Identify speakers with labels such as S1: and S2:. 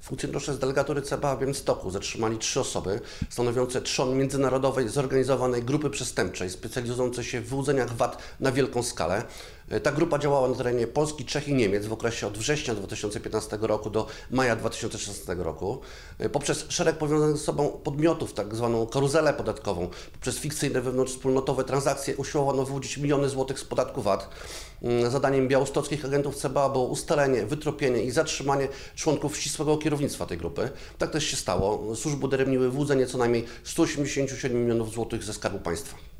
S1: Funkcjonariusze z delegatury CBA w Białymstoku zatrzymali 3 osoby stanowiące trzon międzynarodowej zorganizowanej grupy przestępczej specjalizującej się w wyłudzeniach VAT na wielką skalę. Ta grupa działała na terenie Polski, Czech i Niemiec w okresie od września 2015 roku do maja 2016 roku. Poprzez szereg powiązanych ze sobą podmiotów, tak zwaną karuzelę podatkową, poprzez fikcyjne wewnątrzwspólnotowe transakcje usiłowano wyłudzić miliony złotych z podatku VAT. Zadaniem białostockich agentów CBA było ustalenie, wytropienie i zatrzymanie członków ścisłego kierownictwa tej grupy. Tak też się stało. Służby udaremniły wyłudzenie co najmniej 187 milionów złotych ze Skarbu Państwa.